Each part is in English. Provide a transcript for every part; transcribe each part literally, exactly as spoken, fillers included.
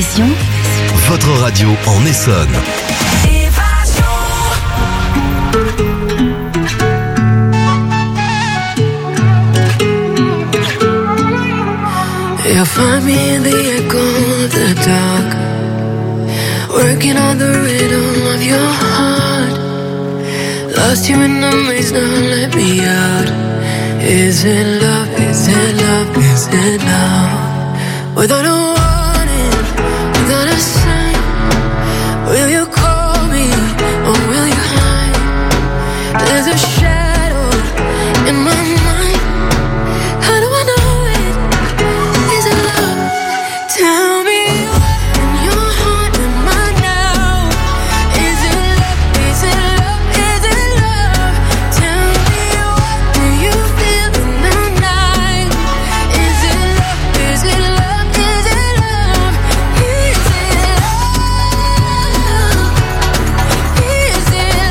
Évasion, votre radio en Essonne. You'll find me in the echo of the dark, working on the rhythm of your heart. Lost you in the maze, now let me out. Is it love, is it love, is it love? Without a warning, without a sign, will you call me or will you hide? There's a shadow in my mind. How do I know it? Is it love? Tell me what in your heart am I now? Is it love? Is it love? Is it love? Tell me what do you feel in the night? Is it love? Is it love? Is it love? Is it love? Is it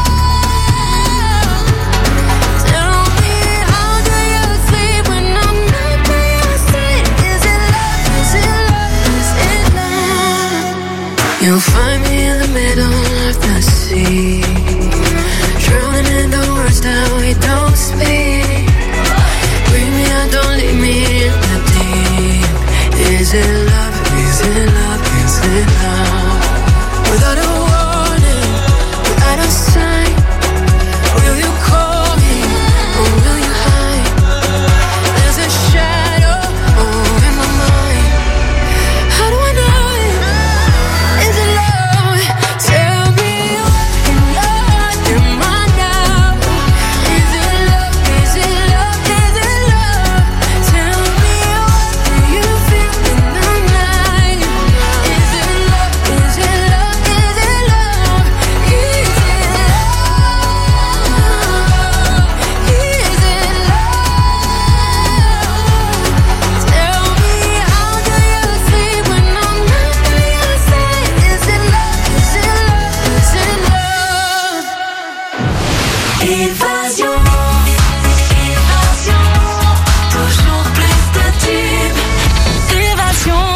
love? Tell me how do you sleep when I'm not by your side? Is it love? Is it love? Is it love? You'll find me in the middle of the sea, drowning in the words that we don't speak. Bring me out, don't leave me in the deep. Is it love? Is it love? Is it love? Without a warning, without a sign, will you call me or will you hide? There's a shadow over my mind. How do I know it? Is it love? Tell me what in your heart am I now? Is it love? Is it love? Is it love? Tell me what do you feel in the night? Is it love? Is it love? Is it love? Is it love? Is it love? Tell me how do you sleep when I'm not by your side? Is it love? Is it love? Is it love? Évasion, Évasion, toujours plus de tubes. Évasion.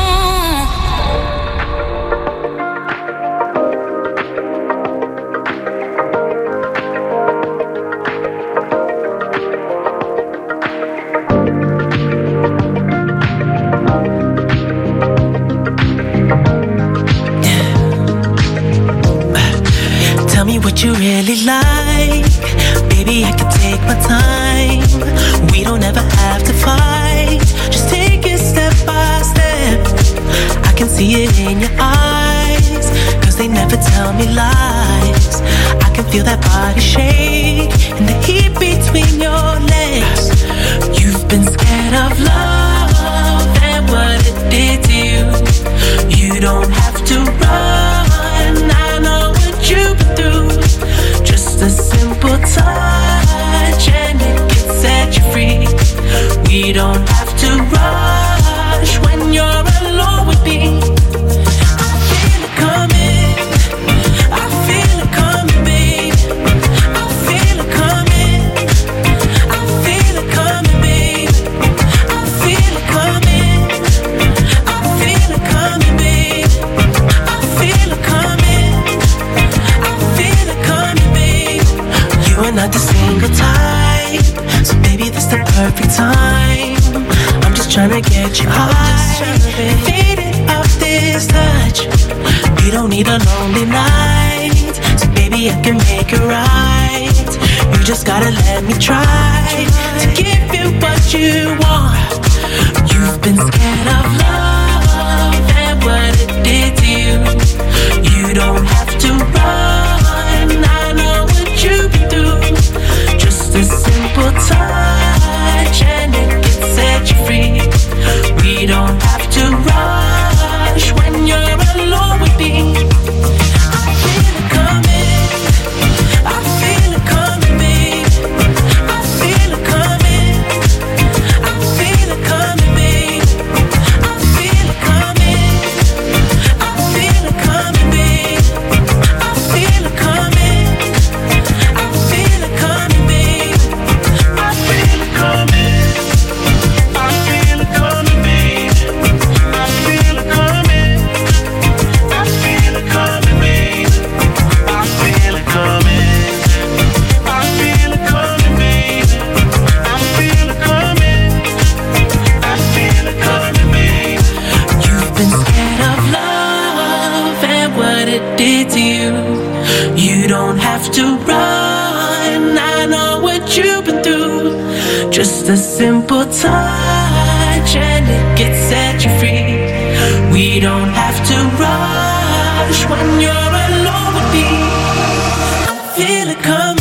Tell me what you really like. Baby, I can take my time. We don't ever have to fight. Just take it step by step. I can see it in your eyes, cause they never tell me lies. I can feel that body shake and the heat between your legs. You've been scared of love and what it did to you. You don't have to run, I know what you've been through. Just a simple touch and it can set you free. We don't have to rush when you're alone with me. I feel it coming, I feel it coming, babe. I feel it coming, I feel it coming, babe. I feel it coming, I feel it coming, babe. I feel it coming, I feel it coming, babe. You are not the single type, so baby this the perfect time. I'm just tryna get you high, faded off this touch. We don't need a lonely night, so baby I can make it right. You just gotta let me try to give you what you want. You've been scared of love and what it did to you. You don't have to run, I know what you've been through. Just a simple touch and it can set you free. We don't have to rush when you're alone with me. I feel it coming, I feel it coming, babe. I feel it coming, I feel it coming, babe. I feel it coming. you. You don't have to run, I know what you've been through. Just a simple touch and it gets set you free. We don't have to rush when you're alone with me. I feel it coming.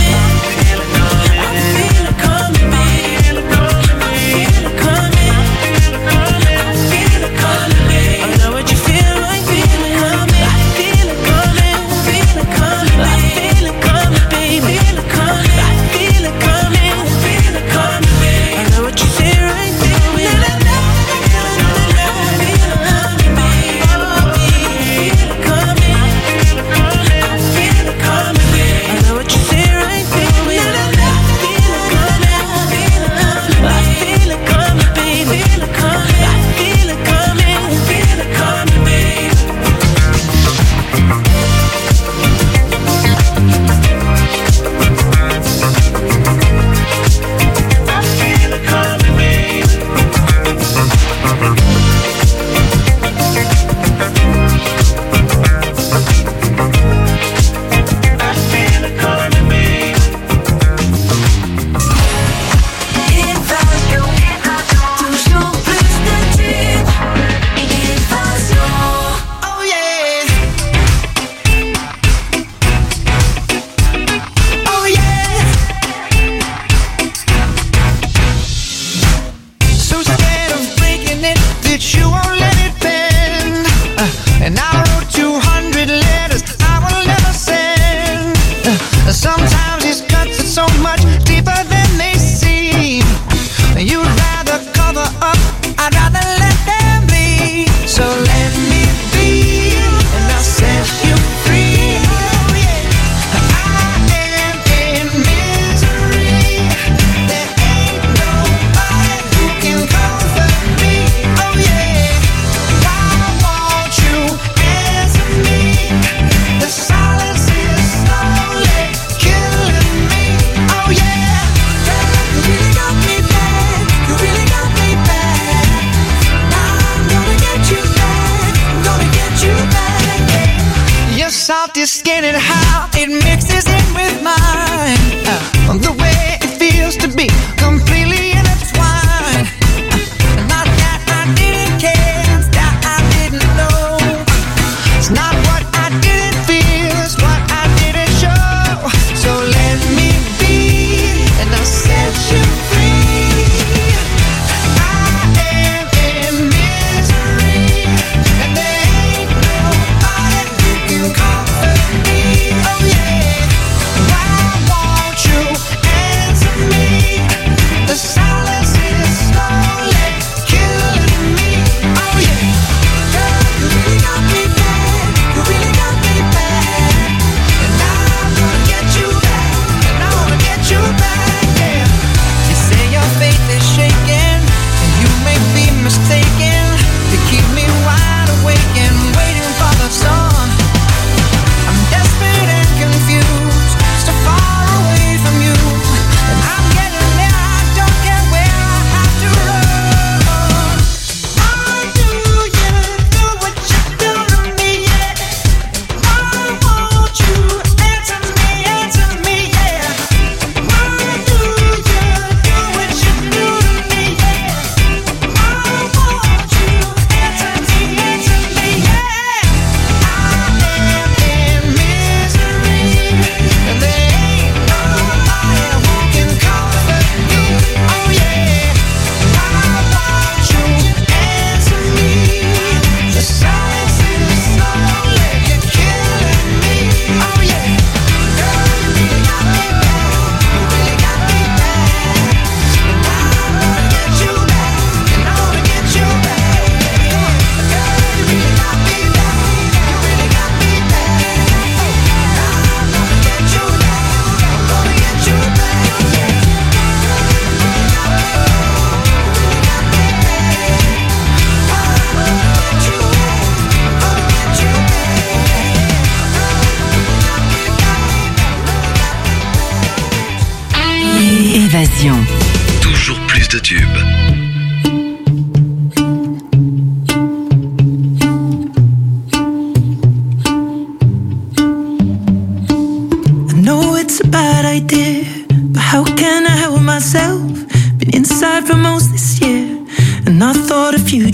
Évasion. Toujours plus de tubes.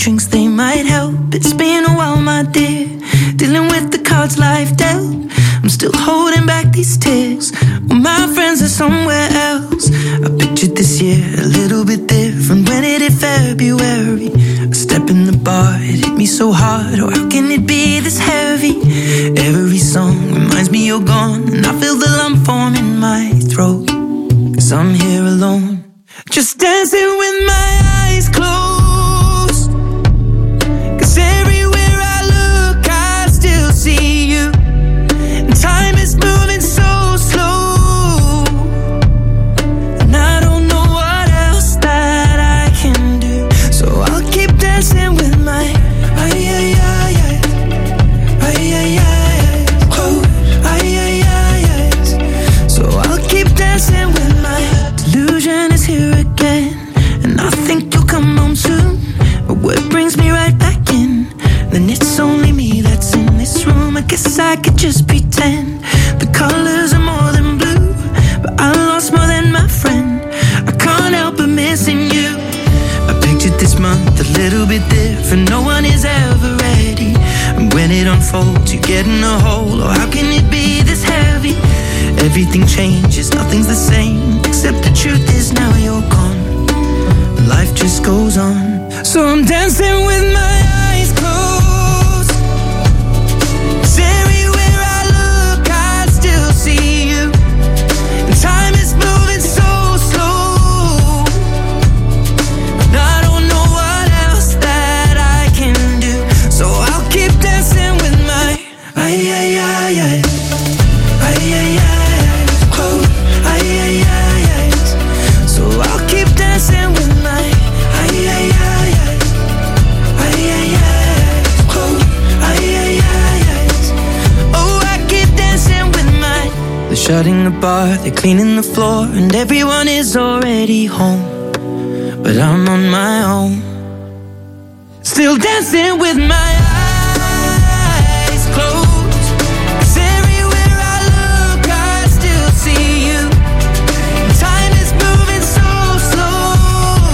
drinks, they might help. It's been a while, my dear, dealing with the cards life dealt. I'm still holding back these tears, well, my friends are somewhere else. I pictured this year a little bit different when it hit February. A step in the bar, it hit me so hard. Oh, how can it be this heavy? Every song reminds me you're gone, and I feel the lump form in my throat. Cause I'm here alone, just dancing with my eyes closed. Cause everywhere I look, I still see you. And time is moving so slow, and I don't know what else that I can do. So I'll keep dancing with my ay ay ay ay ay ay ay close ay ay ay ay. So I'll keep dancing with my delusion is here again, and I think you'll come home soon. But what brings me right back in? Then it's only me that's in this room. I guess I could just pretend the colors are more than blue, but I lost more than my friend. I can't help but missing you. I pictured this month a little bit different. No one is ever ready, and when it unfolds, you get in a hole. Oh, how can it be this heavy? Everything changes, nothing's the same, except the truth is now you're gone. Life just goes on, so I'm dancing with my eyes closed. 'Cause everywhere I look, I still see you. And time is moving so slow, and I don't know what else that I can do. So I'll keep dancing with my ay ay ay ay ay ay ay close ay ay ay ay. So I'll keep dancing with my ay ay ay ay ay ay ay close ay ay ay ay. Oh, I keep dancing with my. They're shutting the bar, they're cleaning the floor, and everyone is already home, but I'm on my own, still dancing with my eyes closed. 'Cause everywhere I look, I still see you. Time is moving so slow,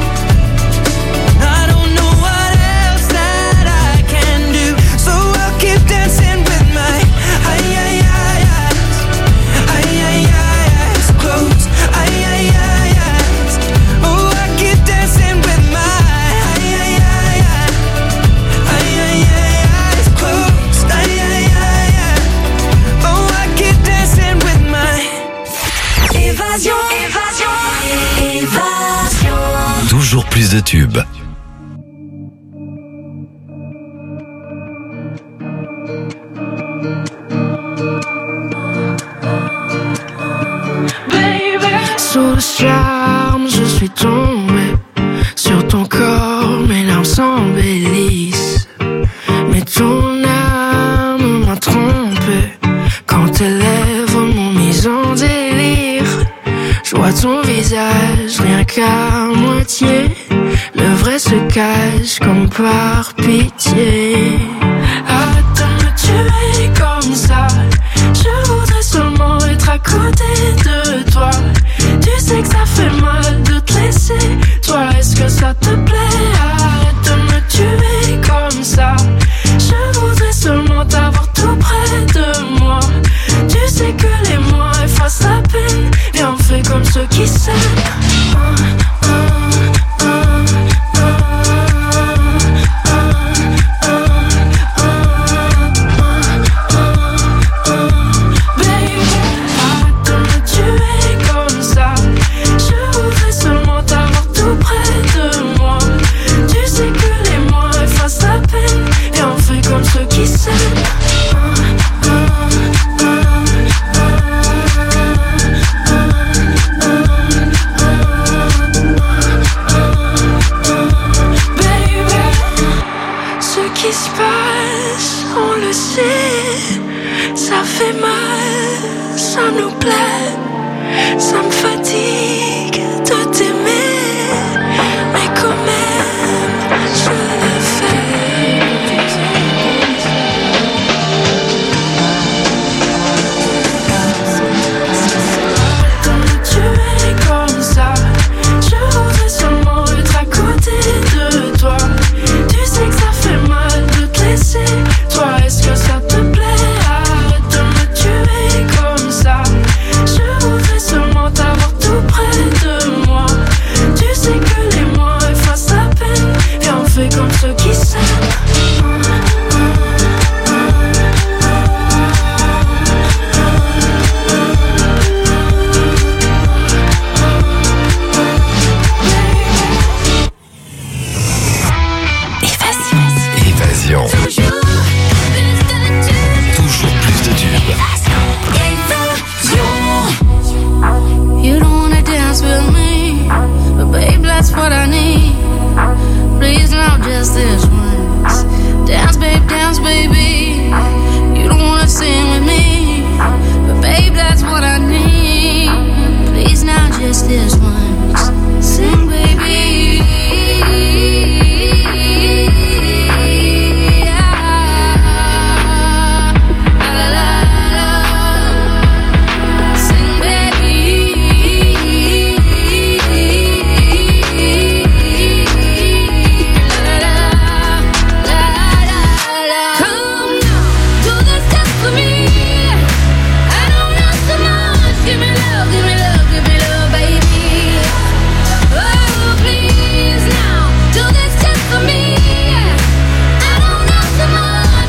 and I don't know what else that I can do. So I'll keep dancing with my ay ay ay eyes, ay ay ay eyes closed, ay ay ay eyes. Oh, I keep dancing with my ay ay ay ay ay ay ay eyes closed, ay ay ay ay. Oh, I keep dancing with my. Évasion, évasion, évasion. Toujours plus de tubes. Sous le charme, je suis tombé sur ton corps, mes larmes s'embellissent. Mais ton âme m'a trompé quand tes lèvres m'ont mis en délire. Je vois ton visage rien qu'à moitié, le vrai se cache comme par pitié. Arrête de me tuer comme ça, je voudrais seulement être à côté de toi. Tu sais que ça fait mal de te laisser, toi est-ce que ça te plaît? Arrête de me tuer comme ça, je voudrais seulement t'avoir tout près de moi. Tu sais que les mois effacent la peine, viens on fait comme ceux qui s'aiment.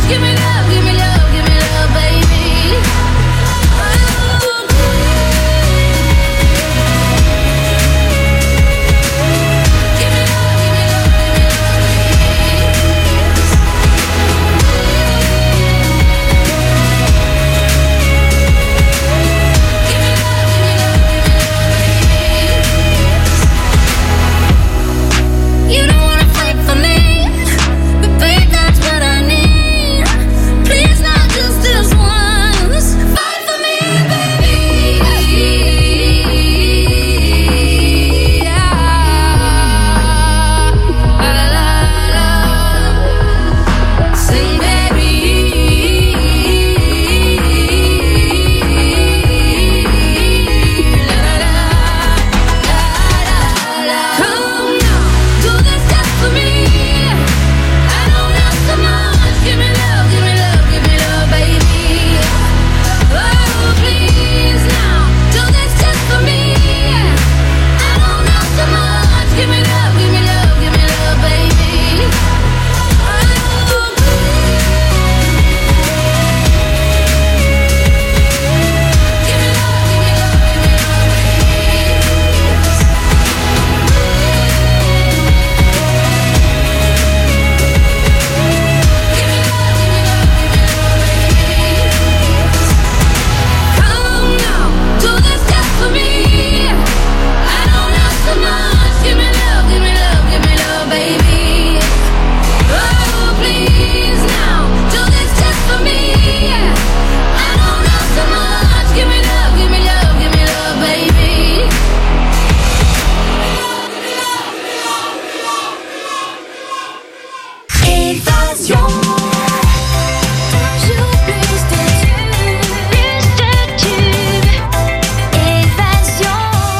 Give me love, give me love, give me love, baby. You don't wanna fight for me, but babe, that's what I need. Please, not just this once. Fight for me, baby. Yeah. La, la, la, la. Sing, baby. La, la, la, la, la, la. Come now, do this just for me. I don't ask so much. Give me love, give me love, give me love, baby. Oh, please now, do this just for me. I don't ask so much. Give me love, give me love, give me love, baby. Oh, please. Give me love, give me love, give me love, Come now, do this just for me. I don't ask so much. Give me love, give me love, give me love, baby. Oh, please now, do this just for me. I don't ask so much. Give me love, give me love, give me love, baby. Évasion. Toujours plus de tubes, plus de tubes. Évasion,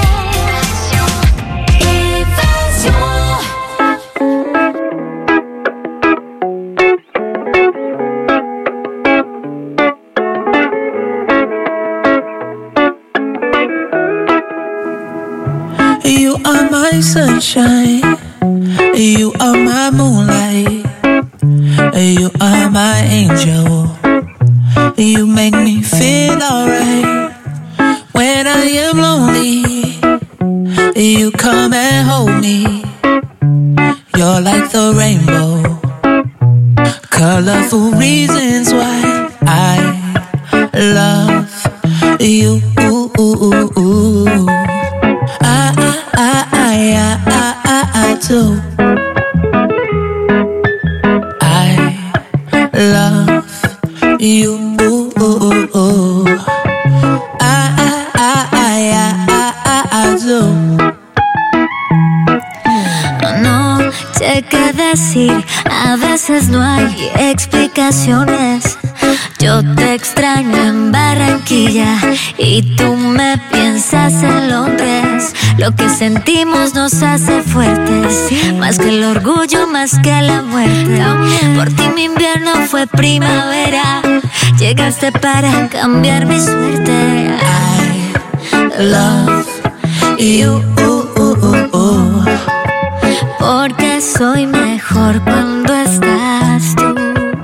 Évasion. You are my sunshine. You are my moonlight. You are my angel. You make me feel alright. When I am lonely, you come and hold me. You're like the rainbow. Colorful reasons why I love you. I, I, I, I, I, I, I do. I love you. I, I, I, I, I, I, I do. No sé qué decir, a veces no hay explicaciones. Yo te extraño en Barranquilla y tú me piensas en Londres. Lo que sentimos nos hace fuertes, más que el orgullo, más que la muerte. Por ti mi invierno fue primavera, llegaste para cambiar mi suerte. I love you. Porque soy mejor cuando estás tú.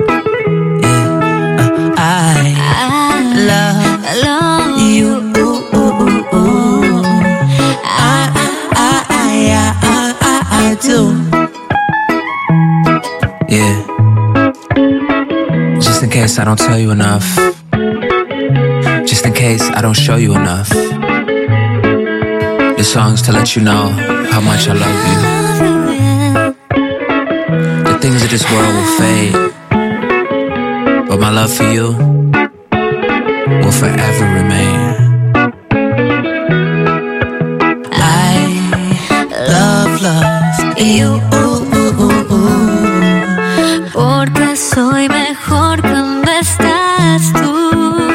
I I love love you. I, I, I, I, I, I, I do. Yeah. Just in case I don't tell you enough. Just in case I don't show you enough. This song's to let you know how much I love you. The things of this world will fade, but my love for you will forever remain. I love, love you. porque soy mejor cuando estás tú.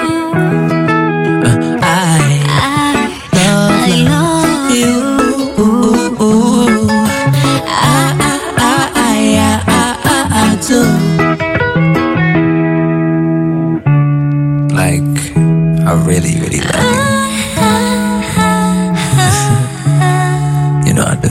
I I, love, I love love you. I, I, I, I, I, I, I do. Like, I really, really love you. You know I do.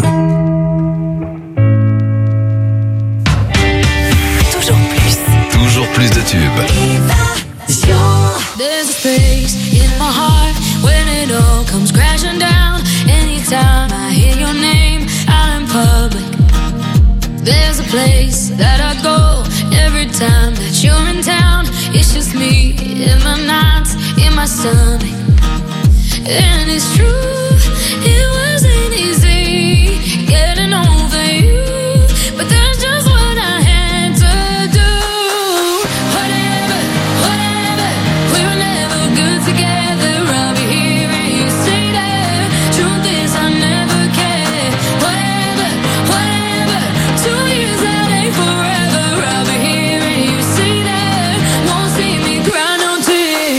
Toujours plus de tubes. tubes. There's a space in my heart when it all comes crashing down. Anytime I hear your name out in public, there's a place that I go every time that you're in town. It's just me in my nights, in my stomach. And it's true, it wasn't easy getting over you, but that's just what I had to do. Whatever, whatever, we were never good together. I'll be here and you stay there. Truth is I never cared. Whatever, whatever, two years that ain't forever. I'll be here and you stay there. Won't see me cry no tears.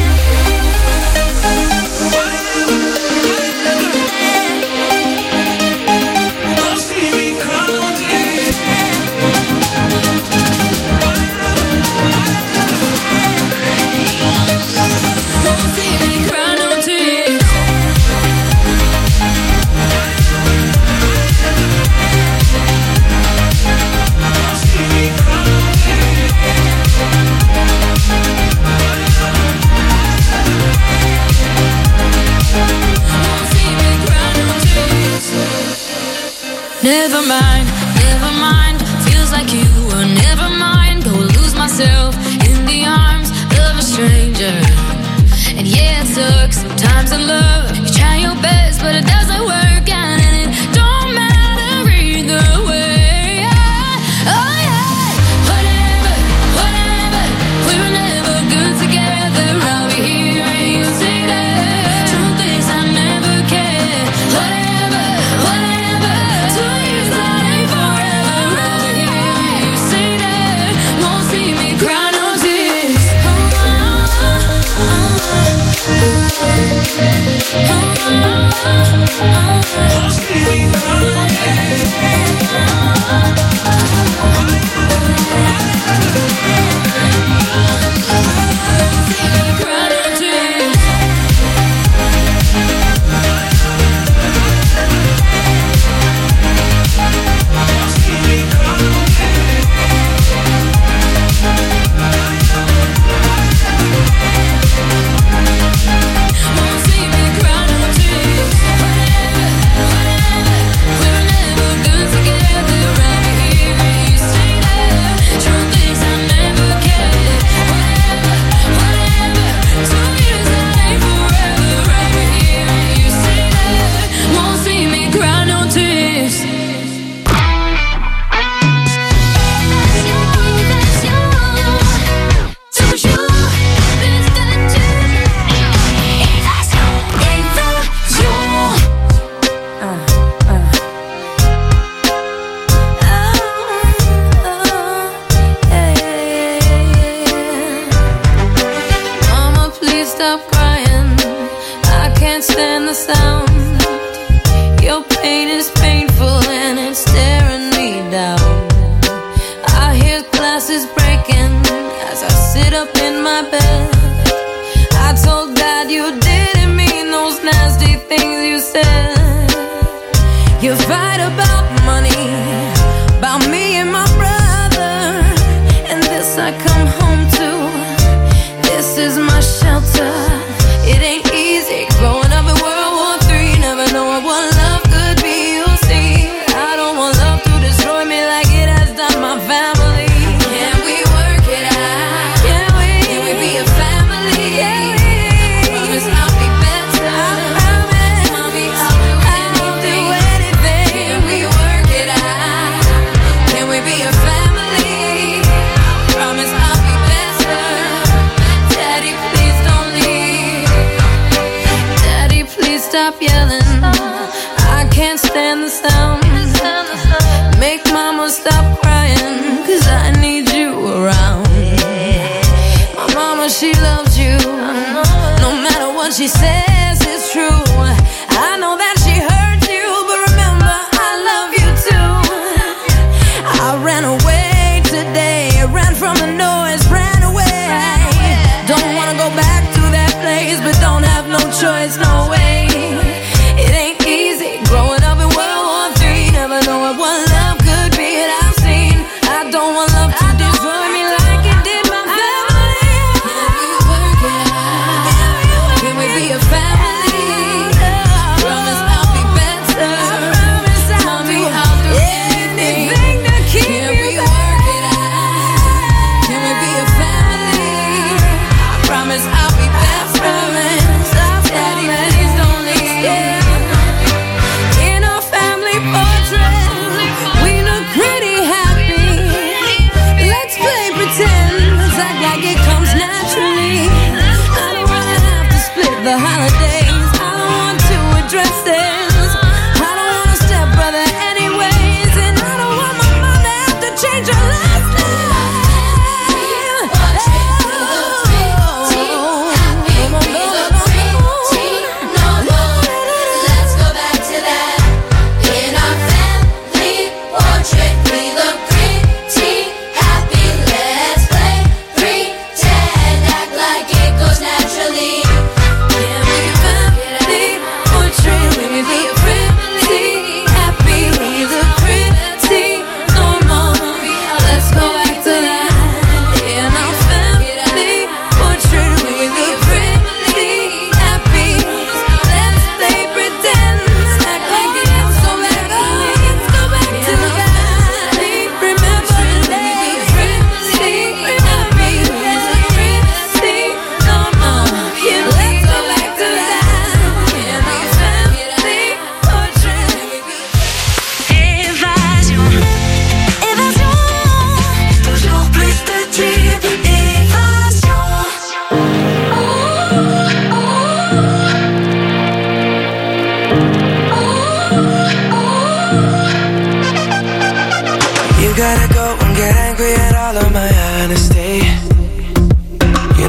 Won't see me cry no tears. Won't see me cry no tears. Never mind, never mind. Feels like you were never mind. Go lose myself in the arms of a stranger. And yeah, it sucks sometimes in love. You try your best, but it doesn't work out, and it don't matter either way. Yeah. Oh yeah. Whatever, whatever. We were never good together. I'll be here and you stay there. Truth is I never cared. Whatever, whatever. Two years that ain't forever. I'll be here and you stay there. Won't see me cry no tears. Oh, oh, cry no tears. Won't see me cry no tears. Whatever, whatever. We were never good together. I'll be here and you stay there. Truth is I never cared. Whatever, whatever. Two years that ain't forever. I'll be here and you stay there. Won't see me cry no tears. Mama, please stop crying. I can't stand the sound. Your pain is painful and it's staring me down. I hear glasses breaking as I sit up in my bed. I told Dad you didn't mean those nasty things you said. You fight about money, about me and my brother, and this I come home to. This is my shelter. It ain't easy growing up in World War Three, never knowing what love could be. You'll see, I don't want love to destroy me like it has done my family. Can we work it out? Can we? Can we be a family? Can we? Promise I'll be better. I promise. Mommy, I'll do anything. Can we work it out? Can we be a family? I promise I'll be better. Daddy, please don't leave. Daddy, please stop yelling. I can't stand the sound. Make mama stop crying, cause I need you around. My mama, she loves you. No matter what she says, it's true. I know that she hurt you, but remember, I love you too. I ran away today, ran from the noise, ran away. Don't wanna go back to that place, but don't have no choice, no way. It ain't easy growing up in World War Three, never knowing what love could be that I've seen. I don't want love to destroy me like it did my family.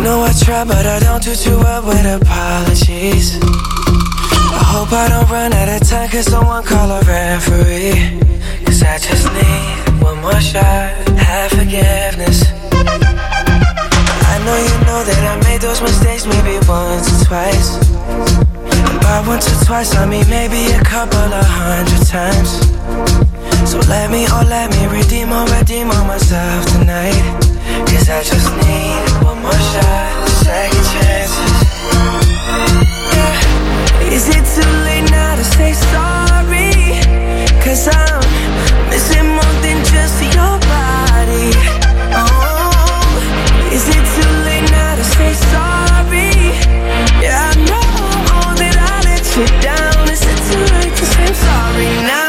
know I try, but I don't do too well with apologies. I hope I don't run out of time, cause someone call a referee. Cause I just need one more shot, have forgiveness. I know you know that I made those mistakes maybe once or twice. And by once or twice I mean maybe a couple of hundred times. So let me, oh let me redeem or redeem on myself tonight. Cause I just need one more shot, second chances. Yeah. Is it too late now to say sorry? Cause I'm missing more than just your body. Oh, is it too late now to say sorry? Yeah, I know that I let you down. Is it too late to say I'm sorry now?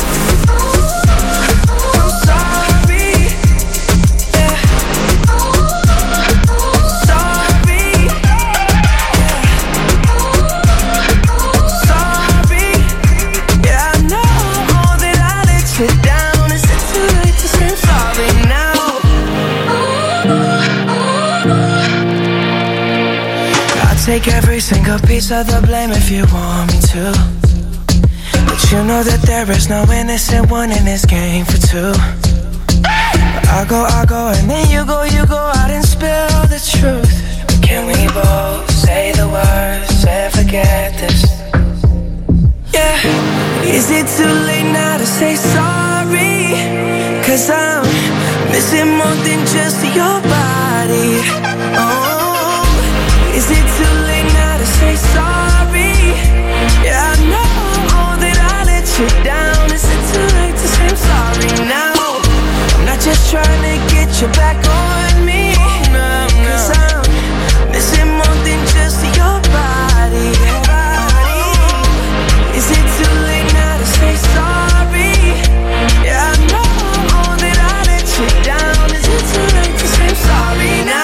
Take every single piece of the blame if you want me to. But you know that there is no innocent one in this game for two. But I go, I go, and then you go, you go out and spill the truth. But can we both say the words and forget this? Yeah. Is it too late now to say sorry? Cause I'm missing more than just your body. Oh, is it too late now to say sorry? Yeah, I know that I let you down. Is it too late to say I'm sorry now? I'm not just trying to get you back on me. Cause I'm missing more than just your body. Is it too late now to say sorry? Yeah, I know that I let you down. Is it too late to say I'm sorry now?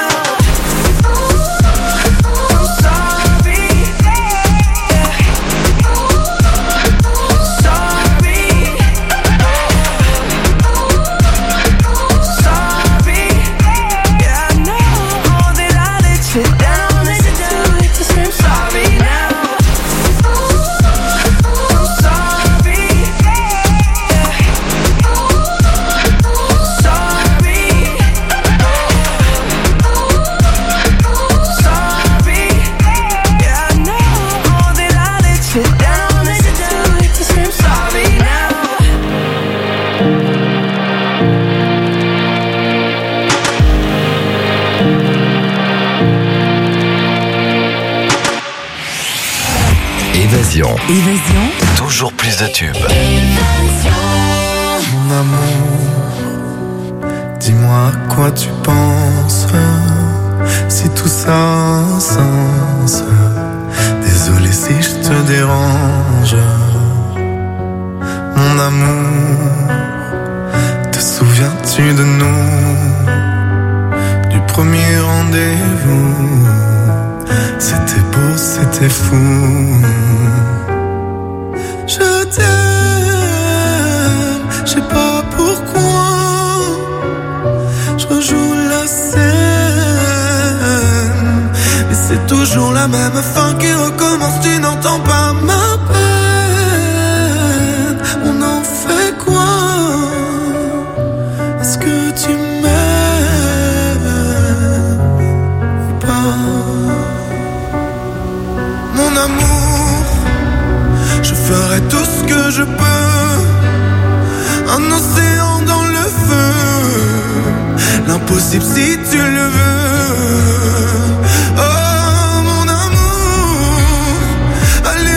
Évasion. Évasion. Toujours plus de tubes. Mon amour, dis-moi à quoi tu penses. Si tout ça a un sens. Désolé si je te dérange. Mon amour, te souviens-tu de nous? Du premier rendez-vous. C'était beau, c'était fou. Je t'aime, je sais pas pourquoi. Je rejoue la scène, mais c'est toujours la même fin qui recommence. Tu n'entends pas ma peine. On en fait quoi? Est-ce que tu m'aimes ou pas? Mon amour, je ferai tout ce que je peux. Un océan dans le feu, l'impossible si tu le veux. Oh mon amour, allez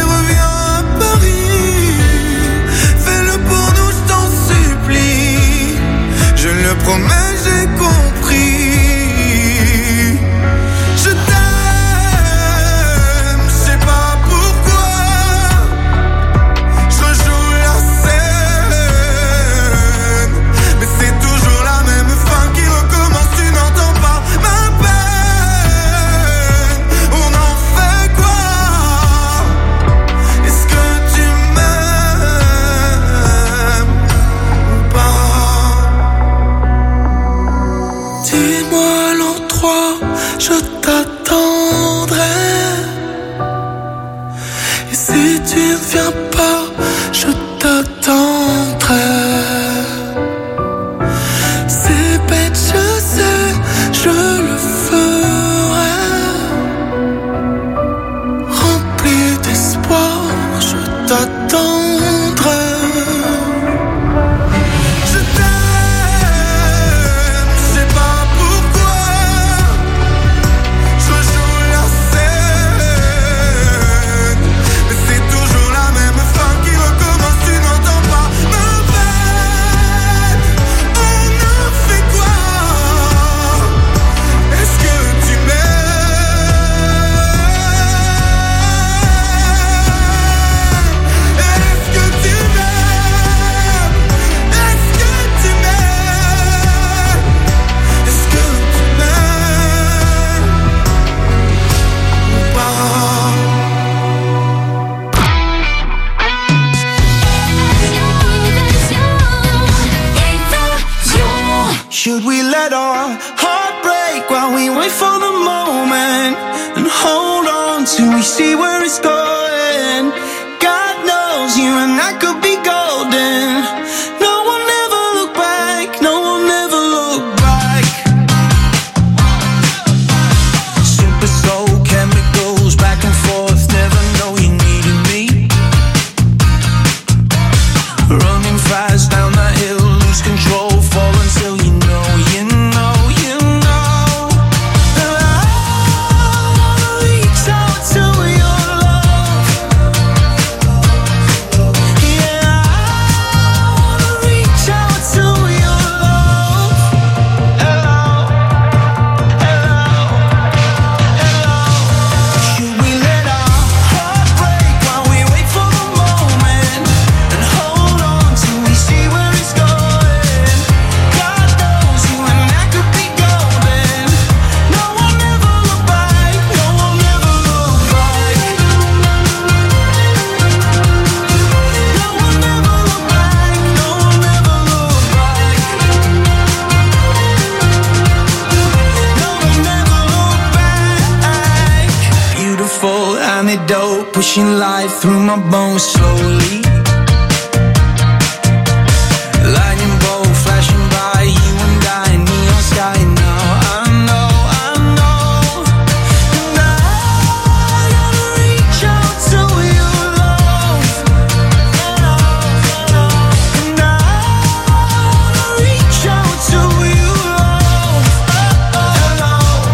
je t'attendrai. Et si tu ne viens pas, je t'attendrai. C'est bête, je sais, je le ferai. Rempli d'espoir, je t'attendrai. Je t'aime, je sais pas pourquoi. Je joue la scène, mais c'est toujours la même fin qui recommence. Tu n'entends pas ma peine. On a fait quoi? Est-ce que tu m'aimes? Est-ce que tu m'aimes? Est-ce que tu m'aimes? Est-ce que tu m'aimes ou pas? Should we let our heart break while we wait for the moment and hold on till we see where it's going? God knows you and I could be golden. No one ever look back, no one ever look back. Super soul chemicals back and forth, never know you needed me. Running fast down that hill, lose control, fall until you know, you know, you know. And I wanna reach out to your love. Yeah, I wanna reach out to your love. Hello, hello, hello. Should we let our heart break while we wait for the moment and hold on till we see where it's going? God knows you and I could be golden. No one ever look back, no one ever look back. No one ever look back, no one ever look back. No one ever look back. Beautiful antidote, pushing life through my bones slowly. Lightning bolt flashing by, you and I, neon sky now. I know, I know. And I gotta reach out to your love. And I wanna reach out to your love. Hello,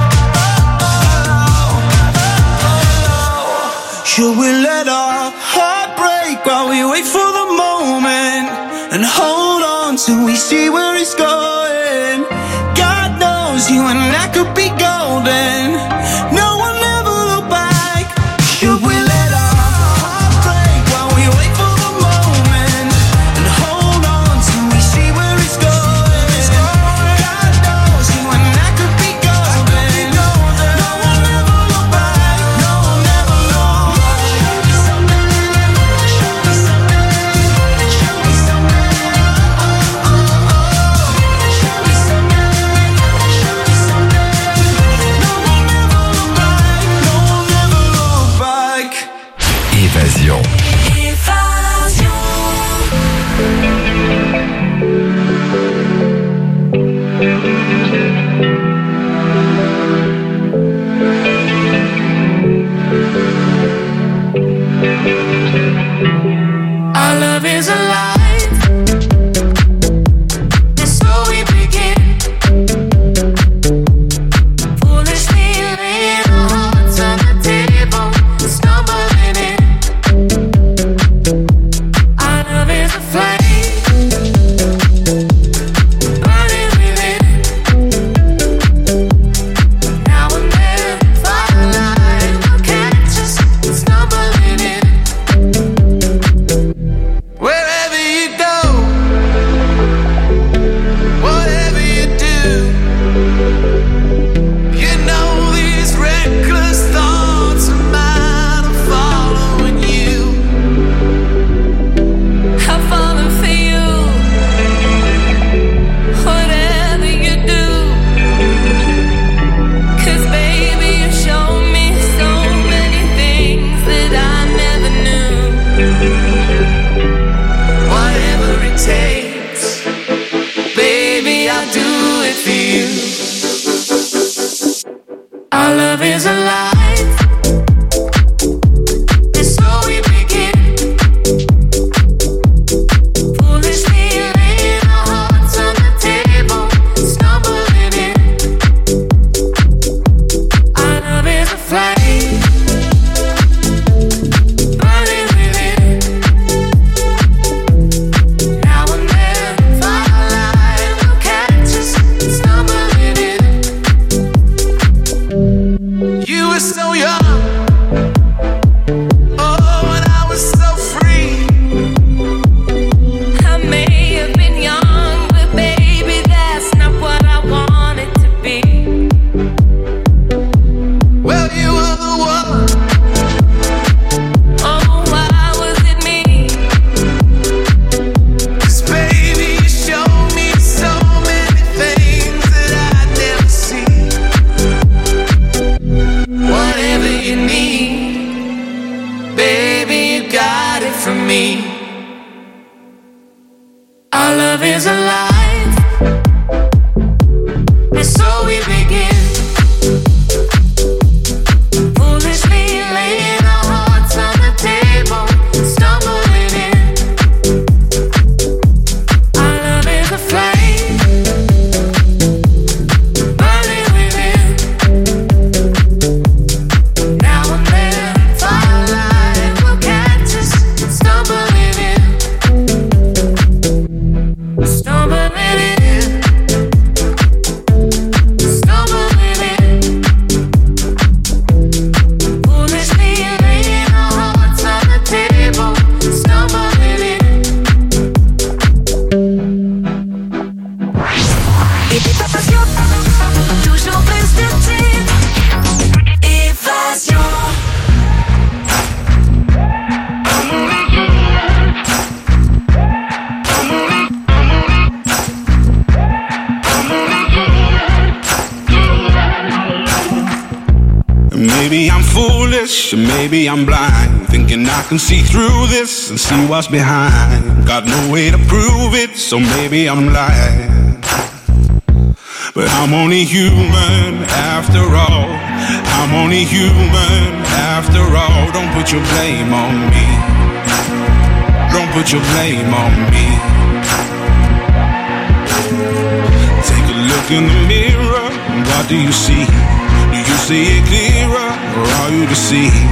should we let our heart break while we wait for the moment and hold on till we see where it's going? God knows you and I could be golden. No one ever look back. Should we let our heart break while we wait for the moment and hold on till we see where it's going? God knows you and I could be golden. No one ever look back. No one ever look back. Show me something. Show me something. Show me something. were so young. Oh, when I was so free. I may have been young, but baby, that's not what I wanted to be. Well, you were the one. Oh, why was it me? 'Cause baby, you showed me so many things that I'd never seen. Whatever you need, baby, you got it from me. Our love is alive, and so we begin. Foolishly laying our hearts on the table, stumbling in. Our love is a flame, burning within. Now and then, firelight will catch us, stumbling in, stumbling in, stumbling in. Foolishly laying our hearts on the table, stumbling in. Toujours plus de tubes. Évasion. Maybe I'm foolish, or maybe I'm blind, thinking I can see through this and see what's behind. Got no way to prove it, so maybe I'm lying. But I'm only human after all. I'm only human after all. Don't put your blame on me. Don't put your blame on me. Take a look in the mirror, and what do you see? Do you see it clearer, or are you deceived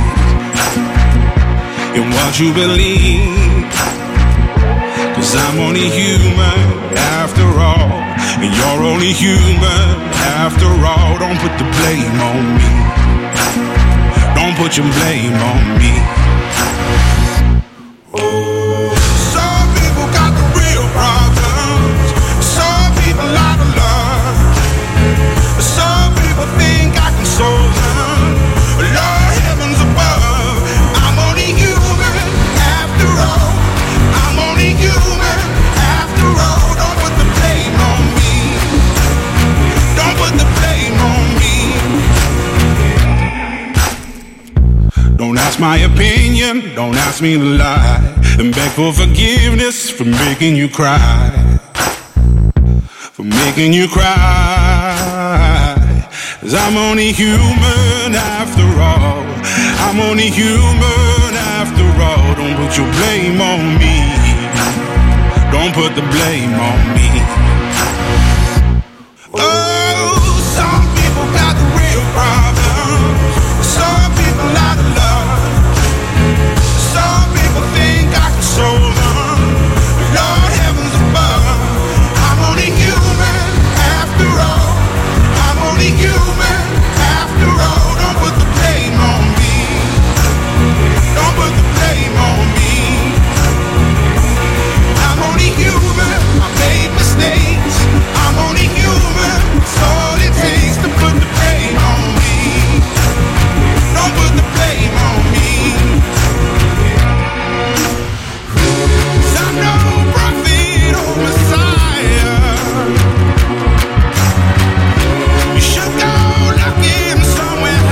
in what you believe? 'Cause I'm only human after all, and you're only human after all. Don't put the blame on me. Don't put your blame on me. Some people got the real problems. Some people out of love. Some people think I can solve them. Lord, heavens above, I'm only human after all. I'm only human after all. Don't put the blame on me. Don't put the blame on me. Don't ask my opinion, don't ask me to lie, and beg for forgiveness for making you cry. For making you cry. 'Cause I'm only human after all. I'm only human after all. Don't put your blame on me. Don't put the blame on me. Oh, some people got the real problems. Some people out of love. Some people think I can solve them. Lord, heavens above, I'm only human after all. I'm only human after all. Don't put the blame on me. Don't put the blame on me. I'm only human. I made mistakes. I'm only human. It's all it takes to put the blame on me. Don't put the blame on me. 'Cause I'm no prophet or Messiah. You should go looking somewhere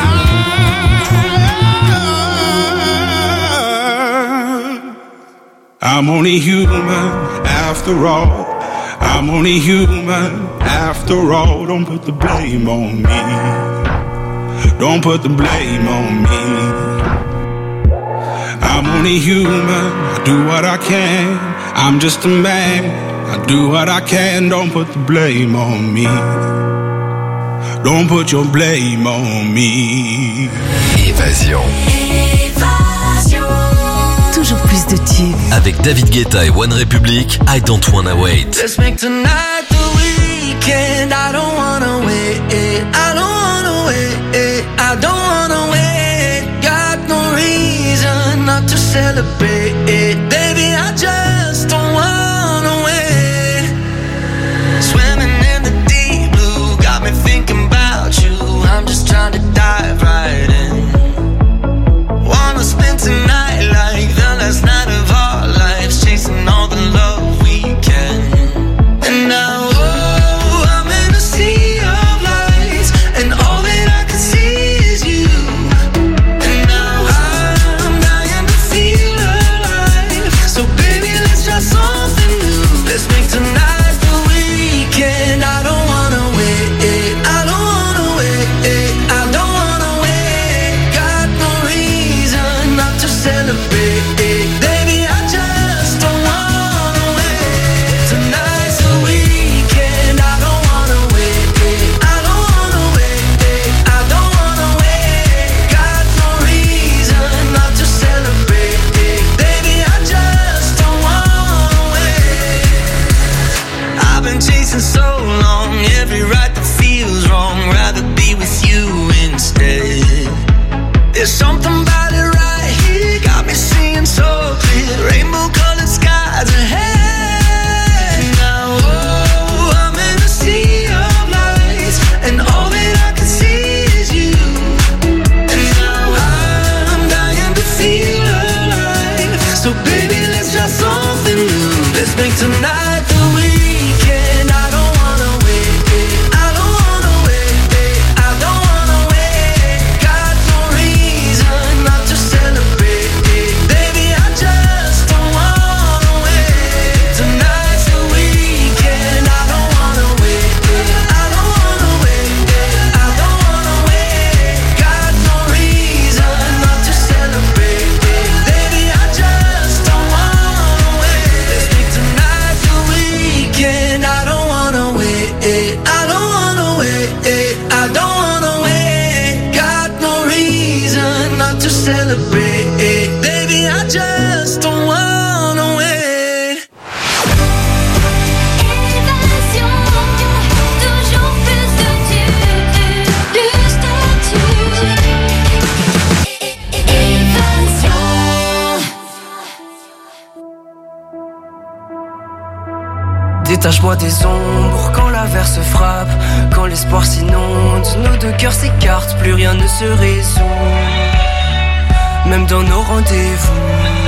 high. I'm only human after all. I'm only human after all. Don't put the blame on me. Don't put the blame on me. I'm only human. I do what I can. I'm just a man. I do what I can. Don't put the blame on me. Don't put your blame on me. Évasion. Évasion. Toujours plus de tubes. Avec David Guetta et One Republic, I Don't Wanna Wait. Let's make tonight the weekend. I don't wanna wait. I don't wanna wait. I don't wanna celebrate it. Baby, I just don't wanna wait. Swimming in the deep blue, got me thinking about you. I'm just trying to dive right in. Wanna spend tonight like the last night of our lives, chasing all the love we can. And now, oh, I'm in a sea of lights, and all that I can see is you. And now I'm dying to feel alive. So baby, let's try something new. Let's make tonight the weekend. I don't wanna wait, I don't wanna wait, I don't wanna wait. Got no reason not to celebrate, baby, I just don't wanna wait. Tonight's the weekend. I don't wanna wait, I don't wanna wait, I don't wanna wait. Got no reason not to celebrate, baby, I just don't wanna wait. I've been chasing so long, every right that feels wrong, rather be with you instead. There's something about it right here, got me seeing so clear, rainbow colored skies ahead. Now, oh, I'm in a sea of lights, and all that I can see is you. And now I'm dying to feel alive. So baby, let's try something new. Let's make tonight the weekend. I don't wanna wait, I don't wanna wait, I don't wanna wait. Got no reason not to celebrate, baby, I just don't wanna wait. Tonight's the weekend. I don't wanna wait, I don't wanna wait, I don't wanna wait. Got no reason not to celebrate, baby, I just don't wanna wait. Let's make tonight the weekend. I don't wanna wait, I don't wanna wait, I don't wanna wait. Got no reason not to celebrate, baby, I just don't wanna wait. Évasion, toujours plus de tubes, du statut. Évasion. Détache-moi des ombres quand l'averse frappe, quand l'espoir s'inonde, nos deux cœurs s'écartent, plus rien ne se résout, même dans nos rendez-vous.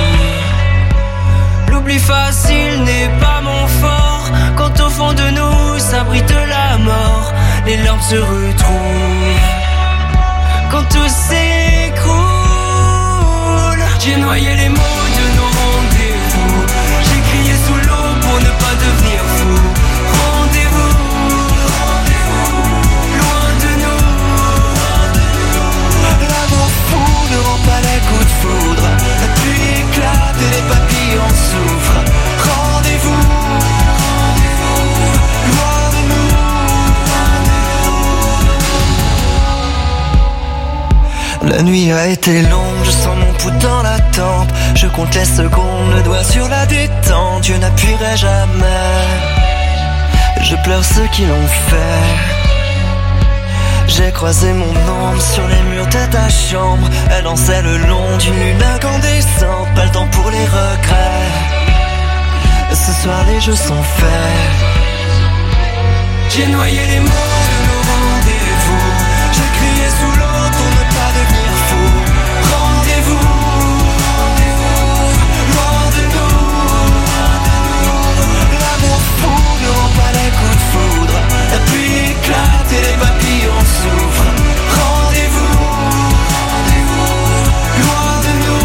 L'oubli facile n'est pas mon fort, quand au fond de nous s'abrite la mort, les larmes se retrouvent, quand tout s'écroule. J'ai noyé les mots de nos rendez-vous, j'ai crié sous l'eau pour ne pas devenir fou. Rendez-vous, rendez-vous, loin de nous. L'amour fou ne rend pas les coups de foudre, la pluie éclate et les papillons souffrent. Rendez-vous, rendez-vous, loin de nous. La nuit a été longue, je sens mon pouls dans la tempe. Je compte les secondes, le doigt sur la détente. Je n'appuierai jamais, je pleure ceux qui l'ont fait. J'ai croisé mon ombre sur les murs de ta chambre. Elle dansait le long d'une lune incandescente. Pas le temps pour les regrets, ce soir les jeux sont faits. J'ai noyé les mots de nos rendez-vous, j'ai crié sous l'eau pour ne pas devenir fou. Rendez-vous, rendez-vous, loin de nous. L'amour fou ne rend pas les coups de foudre, la pluie éclate et les papillons souffrent. Rendez-vous, rendez-vous, loin de nous.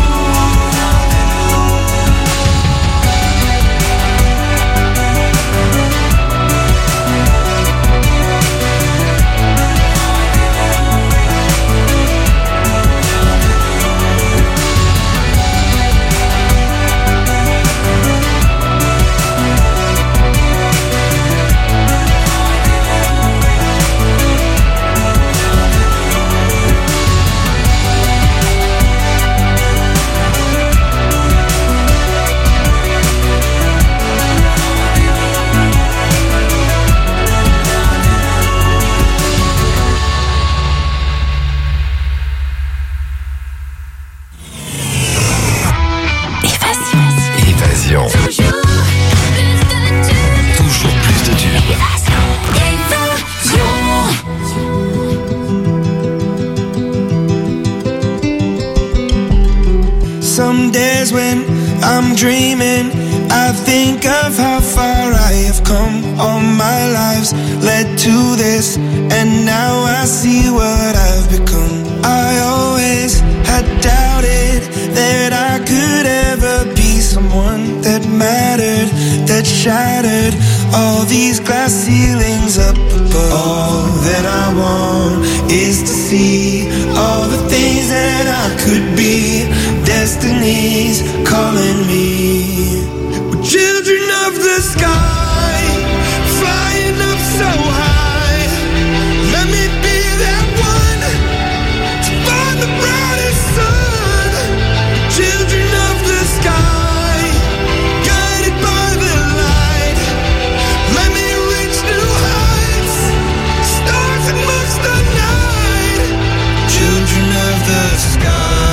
Some days when I'm dreaming, I think of how far I have come. All my lives led to this, and now I see what I've become. I always had doubted that I could ever be someone that mattered, that shattered all these glass ceilings up above. All that I want is to see all the things that I could be. Destiny's calling me. We're children of the sky, flying up so high. Let me be that one to find the brightest sun. Children of the sky, guided by the light. Let me reach new heights, stars amongst the night. Children of the sky.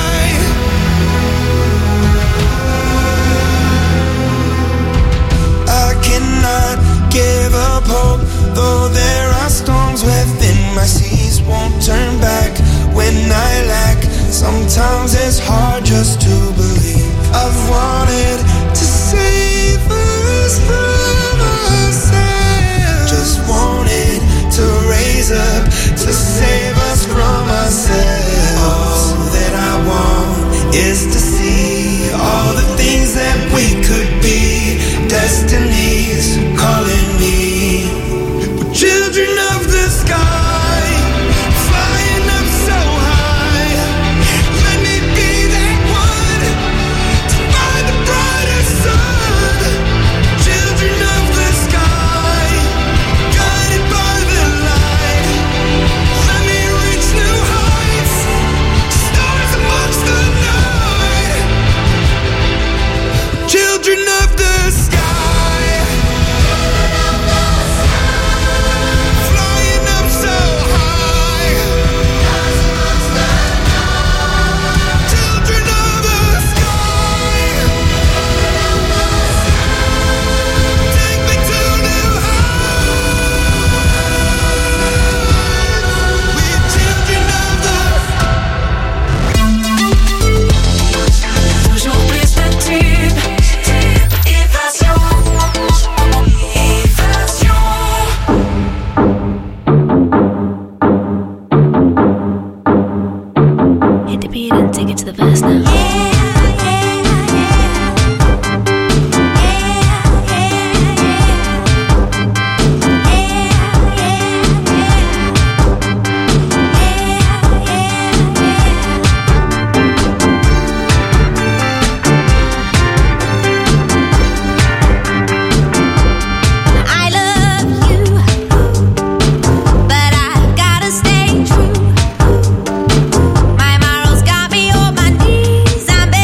Give up hope, though there are storms within my seas. Won't turn back when I lack. Sometimes it's hard just to believe. I've wanted to save us from ourselves. Just wanted to raise up, to save us from ourselves. All that I want is to see all the things that we could be. Destiny's calling me. We're children of the sky, flying up so high. Let me be that one to find the brightest sun. Children of the sky, guided by the light. Let me reach new heights, stars amongst the night. Children of the sky. My morals got me on my knees. I'm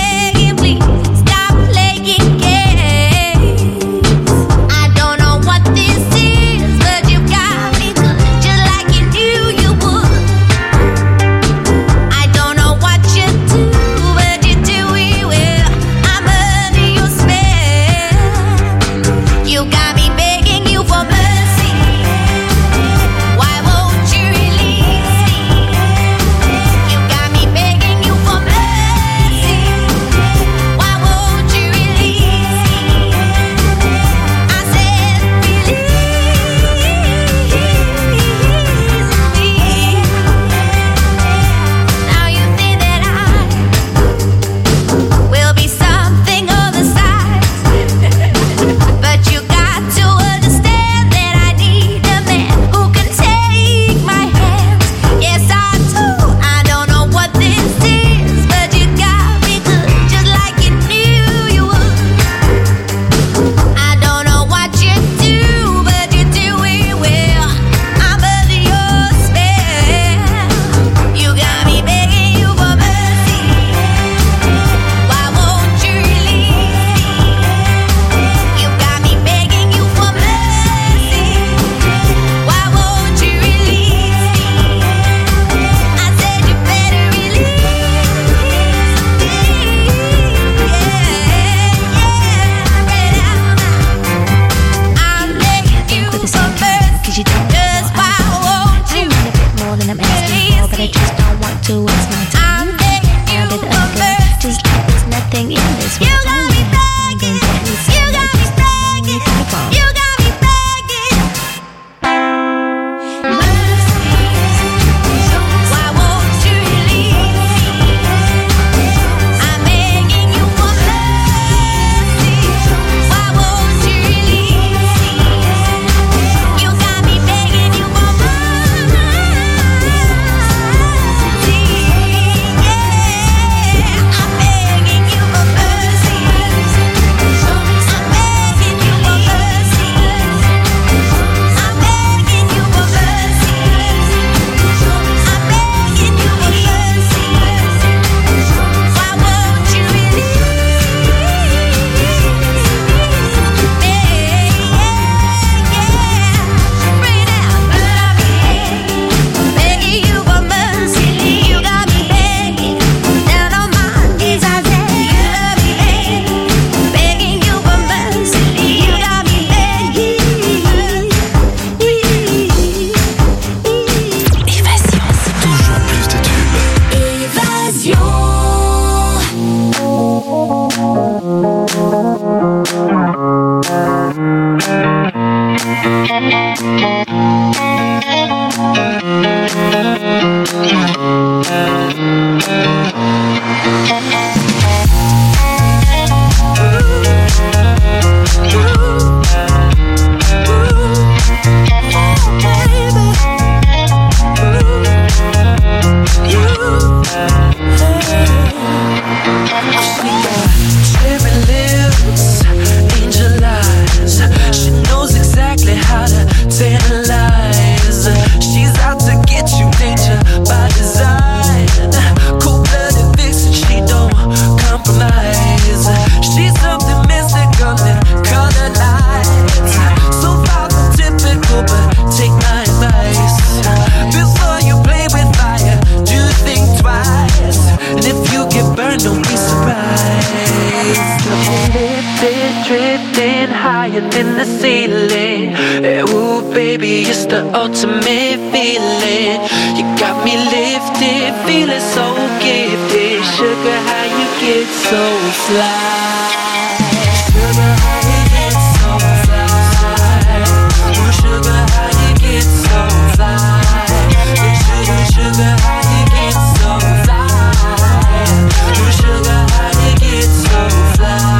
Ultimate feeling, you got me lifted, feeling so gifted. Sugar, how you get so fly? Sugar, how you get so fly? Oh, sugar, how you get so fly? Sugar, sugar, how you get so fly? Oh, sugar, how you get so fly?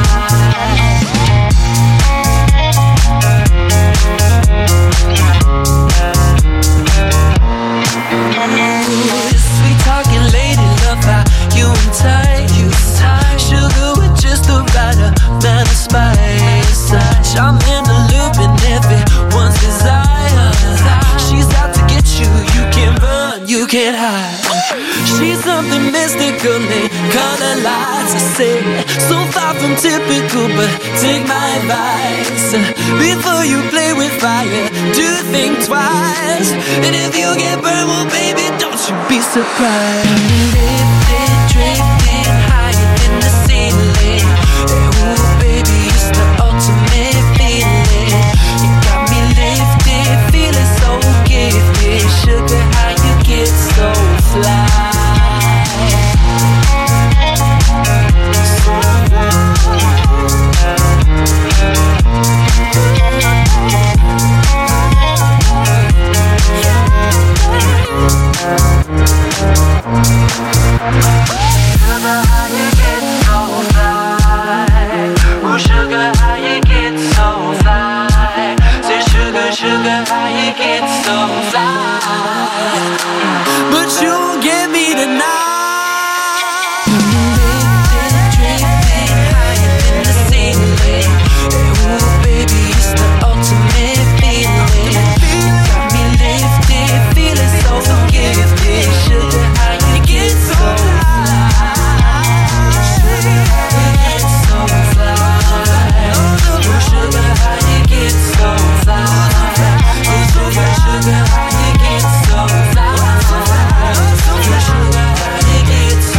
Sweet talking lady, love how you and you sugar with just the right amount of spice. I'm in the loop and everyone's desire. She's out to get you, you can't run, you can't hide. She's something mystical, they color lights. I say, so far from typical, but take my advice. Before you play with fire, do think twice. And if you get burned, well baby, don't you be surprised.